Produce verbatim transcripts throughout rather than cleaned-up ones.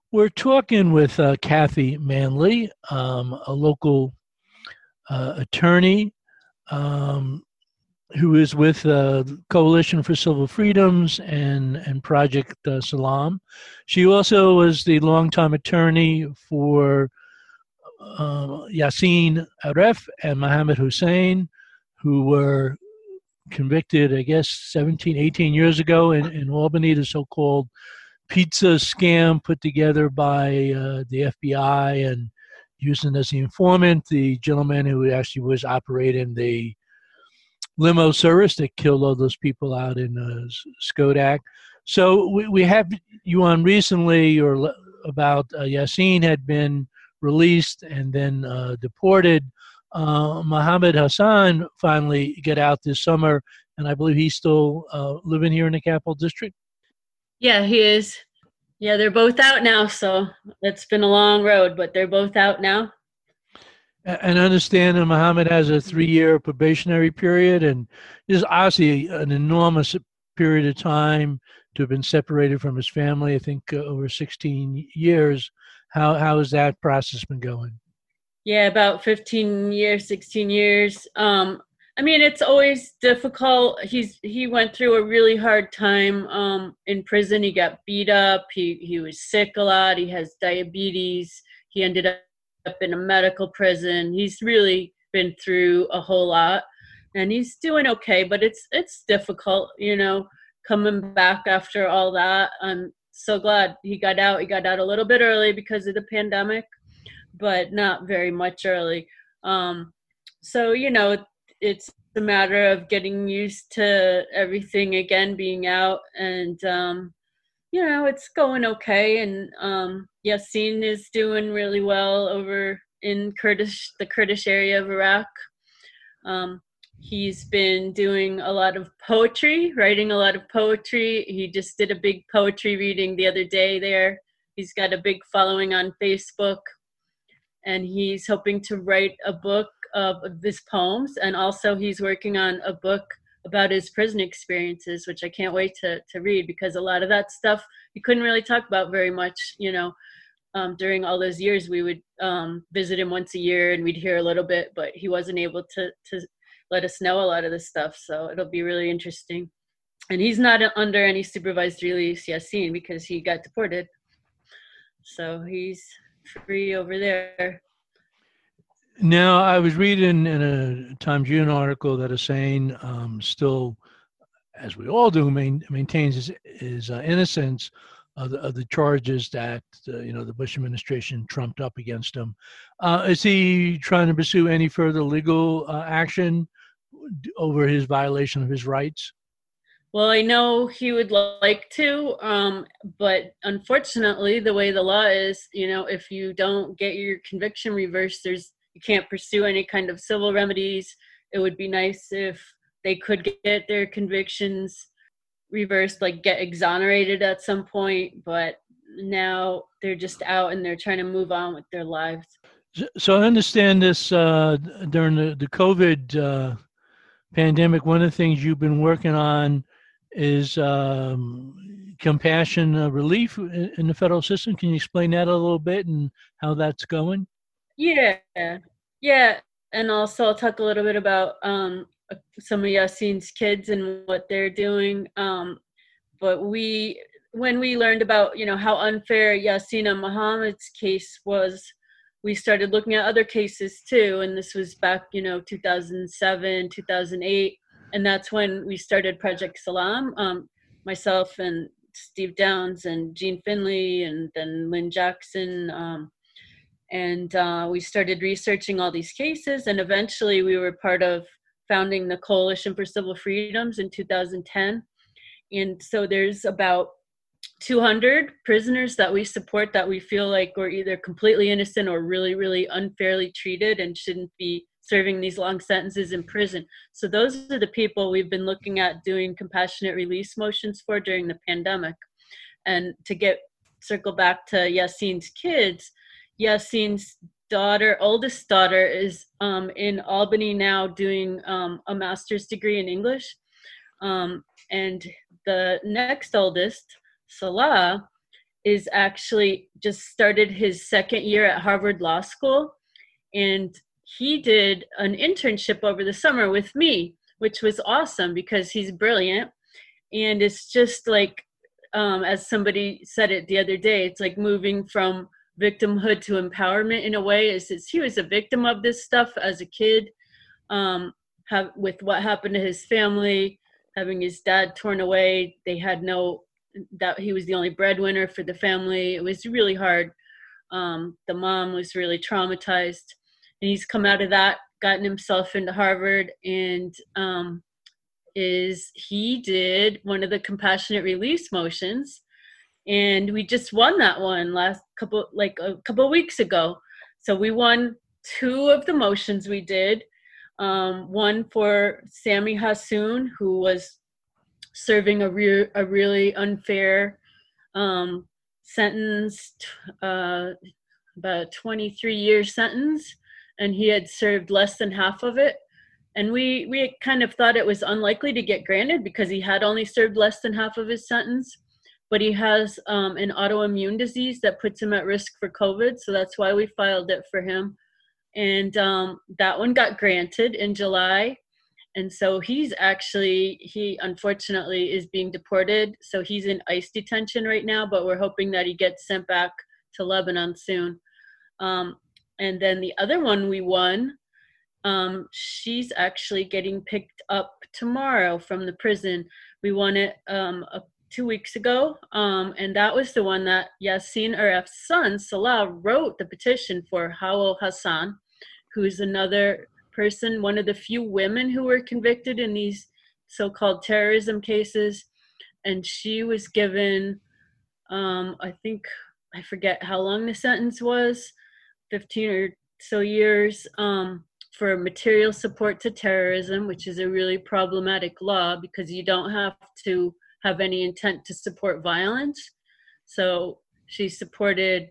We're talking with uh, Kathy Manley, um, a local uh, attorney um, who is with uh, Coalition for Civil Freedoms and, and Project uh, Salam. She also was the longtime attorney for uh, Yassin Aref and Mohammed Hussein, who were convicted, I guess, seventeen, eighteen years ago in, in Albany, the so-called pizza scam put together by uh, the F B I and using as the informant the gentleman who actually was operating the limo service that killed all those people out in uh, Skodak. So we, we have you on recently, or about uh, Yassin had been released and then uh, deported. Uh, Mohammed Hassan finally got out this summer, and I believe he's still uh, living here in the Capital District. Yeah, he is. Yeah, they're both out now, so it's been a long road, but they're both out now. And I understand that Mohammed has a three-year probationary period, and this is obviously an enormous period of time to have been separated from his family, I think uh, over sixteen years. How how has that process been going? Yeah, about fifteen years, sixteen years. Um, I mean, it's always difficult. He's he went through a really hard time um, in prison. He got beat up. He he was sick a lot. He has diabetes. He ended up up in a medical prison. He's really been through a whole lot, and he's doing okay. But it's it's difficult, you know, coming back after all that. I'm so glad he got out. He got out a little bit early because of the pandemic, but not very much early. Um, so, you know, it's a matter of getting used to everything again, being out, and, um, you know, it's going okay. And um, Yassin is doing really well over in Kurdish, the Kurdish area of Iraq. Um, he's been doing a lot of poetry, writing a lot of poetry. He just did a big poetry reading the other day there. He's got a big following on Facebook. And he's hoping to write a book of, of his poems. And also he's working on a book about his prison experiences, which I can't wait to, to read, because a lot of that stuff he couldn't really talk about very much. You know, um, during all those years, we would um, visit him once a year and we'd hear a little bit, but he wasn't able to, to let us know a lot of this stuff. So it'll be really interesting. And he's not under any supervised release, Yassin, because he got deported. So he's free over there. Now, I was reading in a Times-Union article that Hussein um, still, as we all do, main, maintains his, his uh, innocence of the, of the charges that uh, you know the Bush administration trumped up against him. Uh, is he trying to pursue any further legal uh, action over his violation of his rights? Well, I know he would like to, um, but unfortunately, the way the law is, you know, if you don't get your conviction reversed, there's you can't pursue any kind of civil remedies. It would be nice if they could get their convictions reversed, like get exonerated at some point, but now they're just out and they're trying to move on with their lives. So I understand this uh, during the, the COVID uh, pandemic, one of the things you've been working on is um, compassion uh, relief in the federal system. Can you explain that a little bit and how that's going? Yeah, yeah. And also I'll talk a little bit about um, some of Yassin's kids and what they're doing. Um, but we, when we learned about, you know, how unfair Yassin and Mohammed's case was, we started looking at other cases too. And this was back, you know, two thousand seven, two thousand eight. And that's when we started Project Salam, um, myself and Steve Downs and Gene Finley and then Lynn Jackson. Um, and uh, we started researching all these cases. And eventually we were part of founding the Coalition for Civil Freedoms in two thousand ten. And so there's about two hundred prisoners that we support that we feel like we're either completely innocent or really, really unfairly treated and shouldn't be serving these long sentences in prison. So those are the people we've been looking at doing compassionate release motions for during the pandemic. And to get circle back to Yassin's kids, Yassin's daughter, oldest daughter, is um, in Albany now doing um, a master's degree in English. Um, and the next oldest, Salah, is actually just started his second year at Harvard Law School. And he did an internship over the summer with me, which was awesome because he's brilliant. And it's just like, um, as somebody said it the other day, it's like moving from victimhood to empowerment in a way. Is, is he was a victim of this stuff as a kid, um, have, with what happened to his family, having his dad torn away. They had no, that he was the only breadwinner for the family. It was really hard. Um, the mom was really traumatized, and he's come out of that, gotten himself into Harvard, and um, is he did one of the compassionate release motions, and we just won that one last couple, like a couple of weeks ago. So we won two of the motions we did. Um, one for Sammy Hassoun, who was serving a, re- a really unfair um, sentence, uh, about a twenty-three year sentence, and he had served less than half of it. And we, we kind of thought it was unlikely to get granted because he had only served less than half of his sentence, but he has um, an autoimmune disease that puts him at risk for COVID. So that's why we filed it for him. And um, that one got granted in July. And so he's actually, he unfortunately is being deported. So he's in ICE detention right now, but we're hoping that he gets sent back to Lebanon soon. Um, and then the other one we won, um, she's actually getting picked up tomorrow from the prison. We won it um, a, two weeks ago. Um, and that was the one that Yassin Aref's son, Salah, wrote the petition for Hawel Hassan, who's another person, one of the few women who were convicted in these so-called terrorism cases. And she was given, um, I think, I forget how long the sentence was, fifteen or so years, um, for material support to terrorism, which is a really problematic law because you don't have to have any intent to support violence. So she supported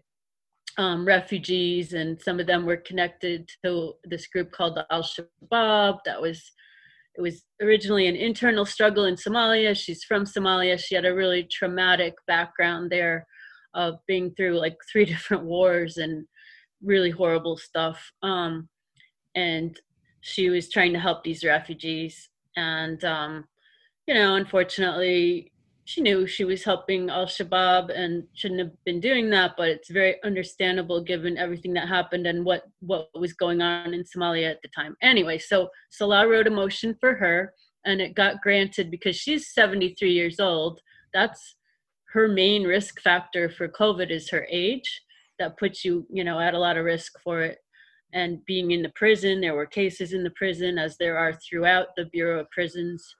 um, refugees, and some of them were connected to this group called the Al-Shabaab. That was, it was originally an internal struggle in Somalia. She's from Somalia. She had a really traumatic background there of being through like three different wars and really horrible stuff. Um, and she was trying to help these refugees. And, um, you know, unfortunately, she knew she was helping Al-Shabaab and shouldn't have been doing that, but it's very understandable given everything that happened and what, what was going on in Somalia at the time. Anyway, so Salah wrote a motion for her, and it got granted because she's seventy-three years old. That's her main risk factor for COVID, is her age. That puts you, you know, at a lot of risk for it. And being in the prison, there were cases in the prison, as there are throughout the Bureau of Prisons.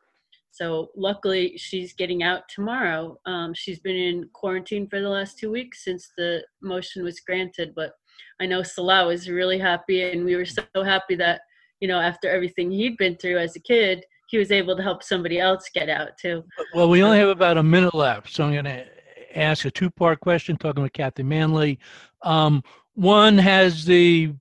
So luckily, she's getting out tomorrow. Um, she's been in quarantine for the last two weeks since the motion was granted. But I know Salah was really happy, and we were so happy that, you know, after everything he'd been through as a kid, he was able to help somebody else get out too. Well, we only have about a minute left, so I'm going to ask a two-part question, talking with Kathy Manley. Um, one, has the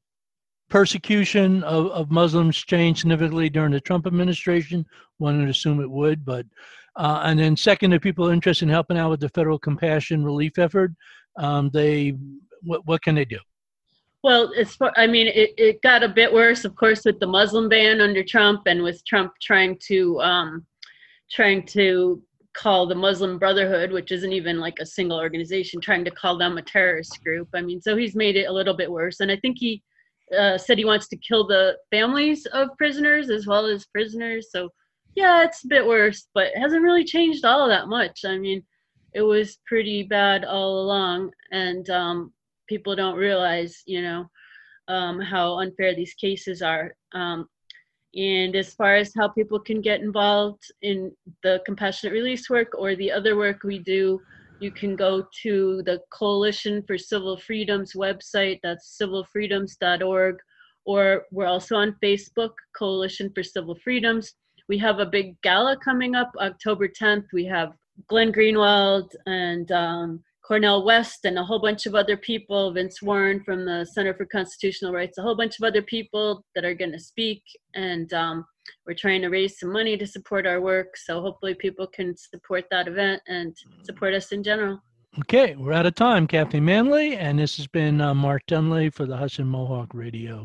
persecution of, of Muslims changed significantly during the Trump administration? One would assume it would, but uh, and then second, if people are interested in helping out with the federal compassion relief effort, um, they what, what can they do? Well, it's, I mean, it, it got a bit worse, of course, with the Muslim ban under Trump, and with Trump trying to um, trying to call the Muslim Brotherhood, which isn't even like a single organization, trying to call them a terrorist group. I mean, so he's made it a little bit worse, and I think he uh, said he wants to kill the families of prisoners as well as prisoners. So yeah, it's a bit worse, but it hasn't really changed all that much. I mean, it was pretty bad all along, and um, people don't realize, you know, um, how unfair these cases are. Um, and as far as how people can get involved in the compassionate release work or the other work we do, you can go to the Coalition for Civil Freedoms website. That's civil freedoms dot org. Or we're also on Facebook, Coalition for Civil Freedoms. We have a big gala coming up October tenth. We have Glenn Greenwald and um, Cornel West and a whole bunch of other people, Vince Warren from the Center for Constitutional Rights, a whole bunch of other people that are going to speak. And um, we're trying to raise some money to support our work. So hopefully people can support that event and support us in general. Okay, we're out of time. Kathy Manley, and this has been uh, Mark Dunley for the Hudson Mohawk Radio.